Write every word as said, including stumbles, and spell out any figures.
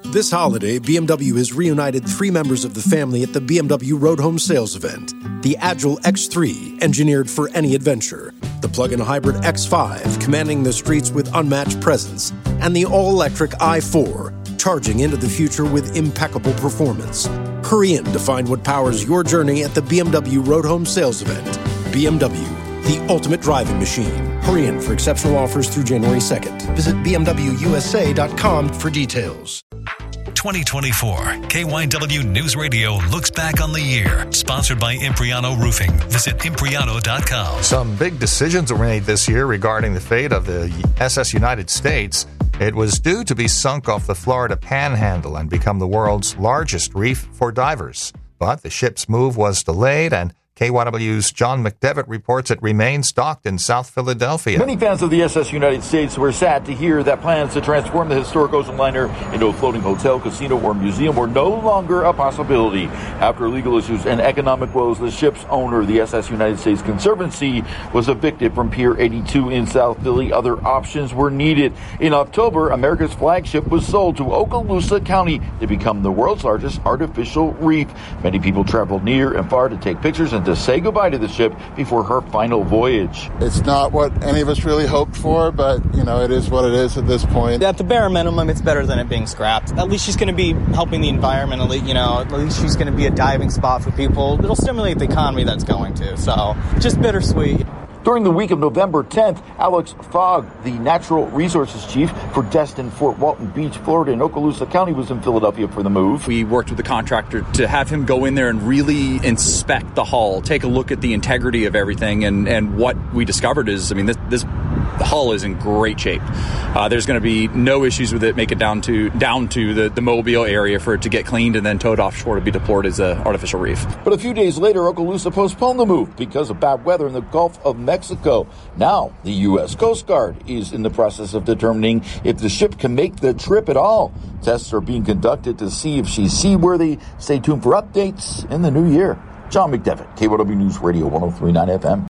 This holiday, B M W has reunited three members of the family at the B M W Road Home Sales event. The Agile X three, engineered for any adventure. The plug-in hybrid X five, commanding the streets with unmatched presence. And the all-electric i four, charging into the future with impeccable performance. Hurry in to find what powers your journey at the B M W Road Home Sales event. B M W, the ultimate driving machine. Hurry in for exceptional offers through January second. Visit b m w u s a dot com for details. twenty twenty-four K Y W News Radio looks back on the year. Sponsored by Impriano Roofing. Visit impriano dot com. Some big decisions were made this year regarding the fate of the S S United States. It was due to be sunk off the Florida Panhandle and become the world's largest reef for divers. But the ship's move was delayed, and K Y W's John McDevitt reports it remains docked in South Philadelphia. Many fans of the S S United States were sad to hear that plans to transform the historic ocean liner into a floating hotel, casino, or museum were no longer a possibility. After legal issues and economic woes, the ship's owner, the S S United States Conservancy, was evicted from Pier eighty-two in South Philly. Other options were needed. In October, America's flagship was sold to Okaloosa County to become the world's largest artificial reef. Many people traveled near and far to take pictures and to say goodbye to the ship before her final voyage. It's not what any of us really hoped for, but, you know, it is what it is at this point. At the bare minimum, it's better than it being scrapped. At least she's going to be helping the environment. At least, you know, at least she's going to be a diving spot for people. It'll stimulate the economy that's going to. So, just bittersweet. During the week of November tenth, Alex Fogg, the Natural Resources Chief for Destin, Fort Walton Beach, Florida, and Okaloosa County, was in Philadelphia for the move. We worked with the contractor to have him go in there and really inspect the hull, take a look at the integrity of everything, and, and what we discovered is, I mean, this, this hull is in great shape. Uh, there's going to be no issues with it. Make it down to down to the, the Mobile area for it to get cleaned and then towed offshore to be deployed as an artificial reef. But a few days later, Okaloosa postponed the move because of bad weather in the Gulf of Mexico. Now, the U S Coast Guard is in the process of determining if the ship can make the trip at all. Tests are being conducted to see if she's seaworthy. Stay tuned for updates in the new year. John McDevitt, K Y W News Radio one oh three point nine F M.